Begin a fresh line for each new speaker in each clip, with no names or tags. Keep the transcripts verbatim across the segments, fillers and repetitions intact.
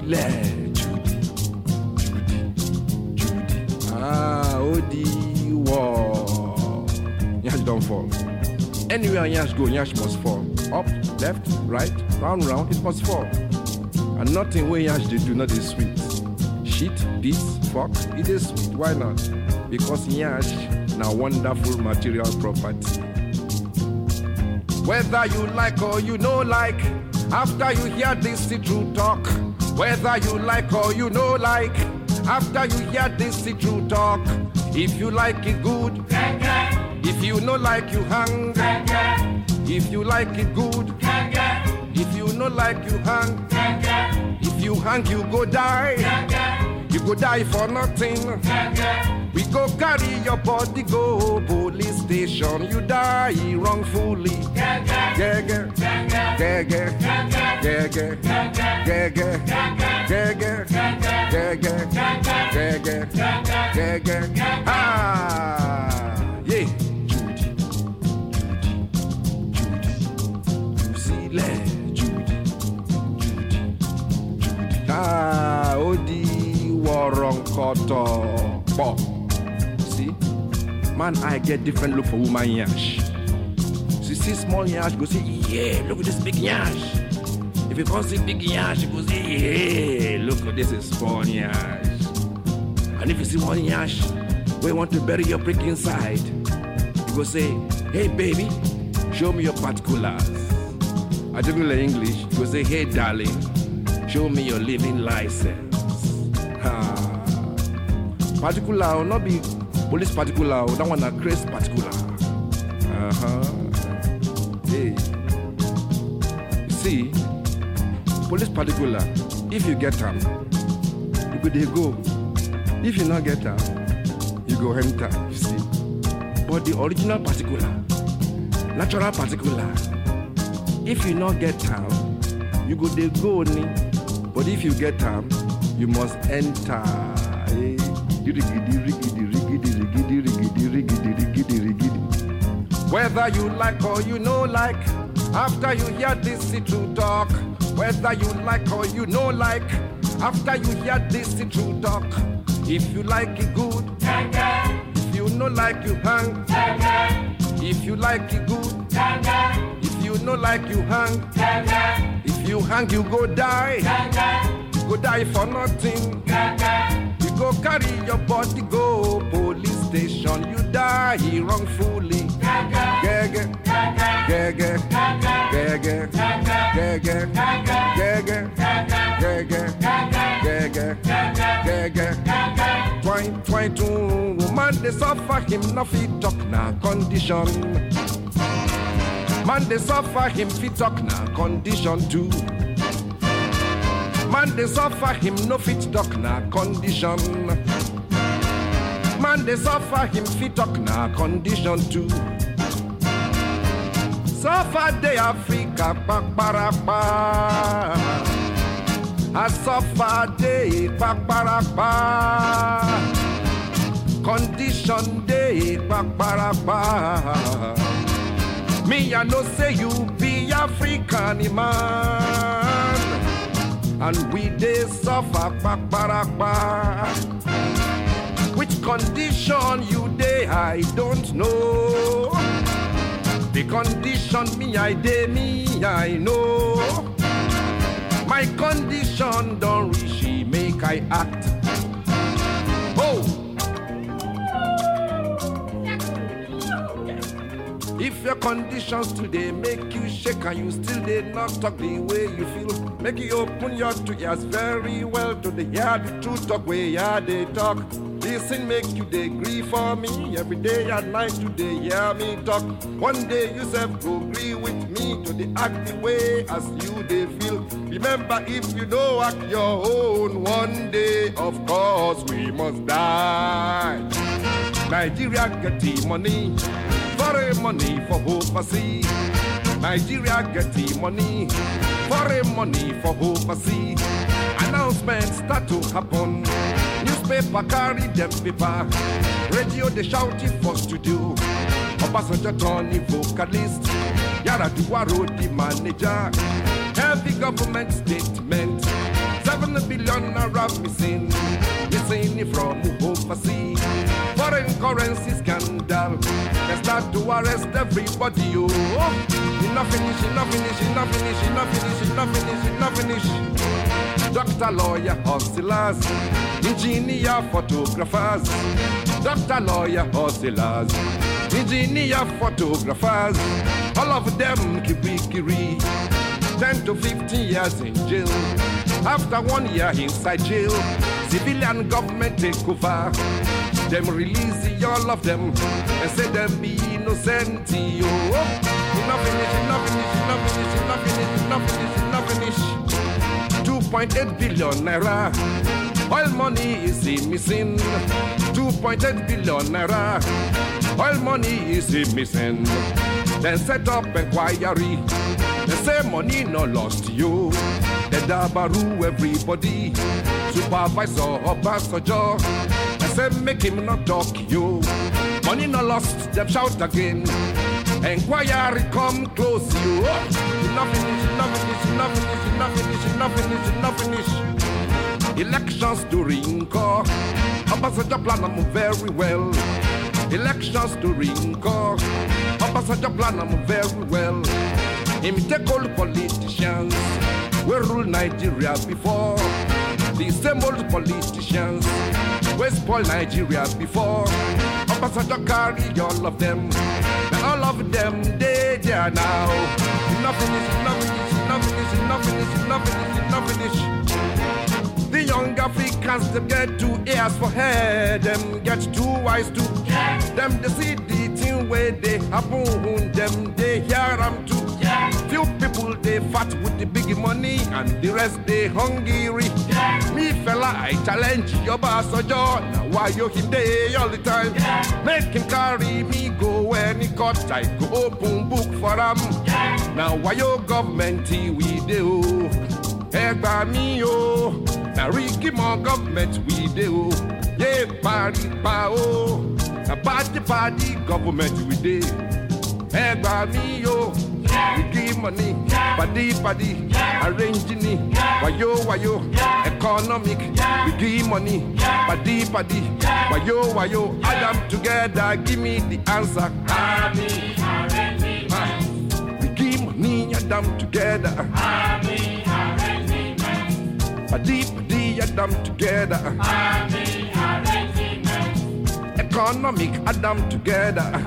le Judy, Judy, Judy. Ah, Odi war. Nyash don't fall. Anywhere Nyash go, Nyash must fall. Up, left, right, round, round, it must fall. And nothing where Nyash they do not is sweet. Shit, piss, fuck, it is sweet. Why not? Because Nyash now wonderful material property. Whether you like or you no like, after you hear this the true talk. Whether you like or you no like, after you hear this the true talk. If you like it good, if you no like you hang. If you like it good, if you no like you hang. If you hang you go die, you go die for nothing. We go carry your body go police station. You die wrongfully. Gege, gege, gege, gege, gege, gege, gege, gege. Ah, yeah. Judy, Judy, Judy. You see, le Judy, Judy, Judy. Ah, Odi Warong Koto. Bob. See, man, I get different look for woman yash. So you see small yash, go say, yeah, look at this big yash. If you can't see big yash, you go say, yeah, look at this is small yash. And if you see one yash, where you want to bury your prick inside, you go say, hey baby, show me your particulars. I don't know English, you go say, hey darling, show me your living license. Ah. Particular will not be police particular, that one a crazy particular. Uh-huh. Hey. You see, police particular, if you get them, you go they go. If you not get them, you go enter, you see. But the original particular, natural particular, if you not get them, you go they go only. But if you get them, you must enter. Hey. Whether you like or you no like, after you hear this the true talk. Whether you like or you no like, after you hear this the true talk. If you like it good, if you no like you hang. If you like it good, if you no like you hang. If you hang you go die, you go die for nothing. Go carry your body, go police station. You die wrongfully. Gege, gege, gege, gege, gege, gege, gege, gege. Twine, twine, two. Man, they suffer him, no fit talk na condition. Man, they suffer him, fit talk na condition too. Man, they suffer him, no fit talk na condition. Man, they suffer him, fit talk na condition too. Suffer de Africa, bakbaraba. I suffer de bakbaraba. Condition de bakbaraba. Me, I no say you be African man. And we they suffer back, back, back. Which condition you they I don't know. The condition me I they me I know. My condition don't reach make I act. Oh. If your conditions today make you shake and you still did not talk the way you feel, make you open your two ears very well to the hear the truth talk way yeah they talk. Listen make you they agree for me every day and night today hear me talk. One day you self go agree with me to the act the way as you they feel. Remember if you don't act your own one day of course we must die. Nigeria get the money. Foreign money for overseas. Nigeria get the money. Foreign money for overseas. Announcements start to happen. Newspaper carry them paper. Radio they shout it for studio. Obasanjo Tony vocalist. Yar'Adua road the manager. Heavy government statement. Seven billion naira missing, missing from overseas. Foreign currency scandal. They start to arrest everybody. Oh, enough finish, enough finish, enough finish, enough finish, enough finish, enough finish. Doctor, lawyer, hustlers, engineer, photographers. Doctor, lawyer, hustlers, engineer, photographers. All of them kiri-kiri. ten to fifteen years in jail. After one year inside jail, civilian government take over. Them release all of them and say them be innocent. Oh, enough finish, enough finish, enough finish, enough finish, enough finish, enough finish. two point eight billion naira. Oil money is missing. two point eight billion naira. Oil money is missing. Then set up inquiry. They say money no lost you. They dabaru everybody. Supervisor Obasanjo. They say make him not talk you. Money no lost. Them shout again. Inquiry come close you. Enough finish, enough finish, enough finish, enough finish, enough finish, enough finish. Elections during call. Obasanjo plan them very well. Elections during call. Obasanjo plan them very well. Him take all politicians we rule Nigeria before. The same old politicians we spoil Nigeria before. Obasanjo carry all of them. Now all of them they there now. Enough finish, enough finish, enough finish, enough finish, enough finish, enough finish. The young Africans them get two ears for head, them get two eyes too. Them they see the thing where they happen, them they hear them too. Few people they fat with the big money and the rest they hungry. Me fella I challenge your Obasanjo. Now why you him day all the time? Make him carry me go when he got I go open book for him. Now why your government we do? Egg by me oh. Now Ricky more government we do. Yeah party pa oh. A party party government we do. Egg by me oh. We give money, paddy paddy, arranging it, wayo wayo, economic. We give money, paddy paddy, wayo wayo, add them together, give me the answer. We give money, add them together. Paddy paddy, add them together. Economic, add them together.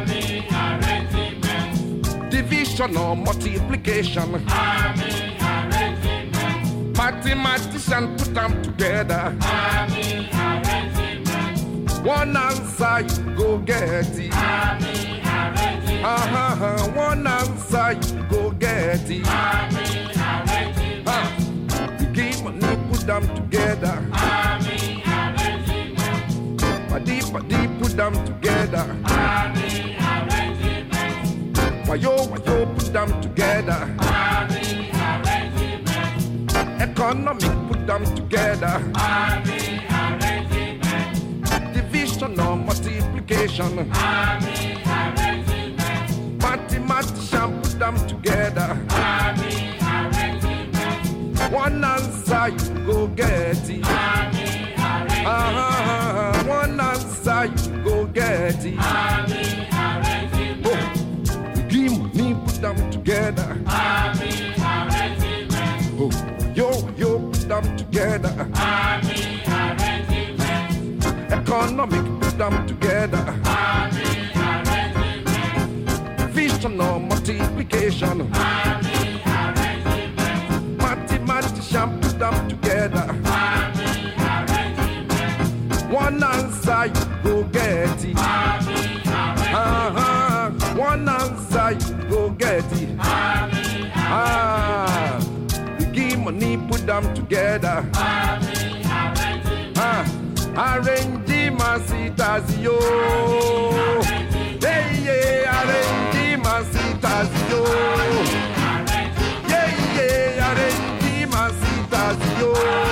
Division or multiplication.
Army arrangement.
Mathematician put them together.
Army arrangement.
One answer you go get it.
Army arrangement.
Uh-huh. One answer you go get it.
Army arrangement.
Uh, we give money, put them together.
Army arrangement.
Paddy paddy put them together.
Army arrangement.
Wayo wayo put them together.
Army arrangement.
Economic put them together.
Army arrangement.
Division or multiplication.
Army arrangement.
Mathematician put them together.
Army arrangement.
One answer you go get it.
Army arrangement.
Uh-huh. One answer you go get it.
Army arrangement.
Oh. We give money, put them together.
Army arrangement.
Oh. Yo, yo, put them together.
Army arrangement.
Economic, put them together.
Army arrangement.
Division or multiplication.
Army arrangement.
Mathematician put them together.
Army arrangement.
One answer you go get it.
Army arrangement.
Uh-huh. One answer you go get it.
Army
Ah, we give money, put them together.
arrangement.
Ah, arrange my citas yo. Yeah, yeah, arrange my citas yo. Yeah, yeah, arrange my citas yo.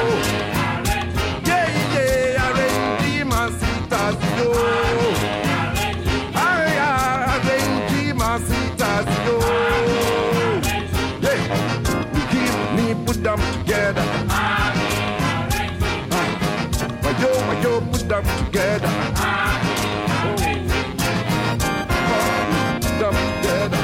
Yeah, yeah, arrange my citas yo. I arrange my citas yo. Yeah, we give me put them together. together. Oh, come together.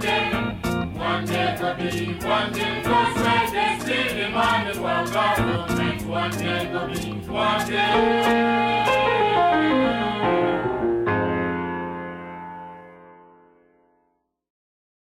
day, one day go be, one day go sweat, they steal the money for government. One day go be, one day.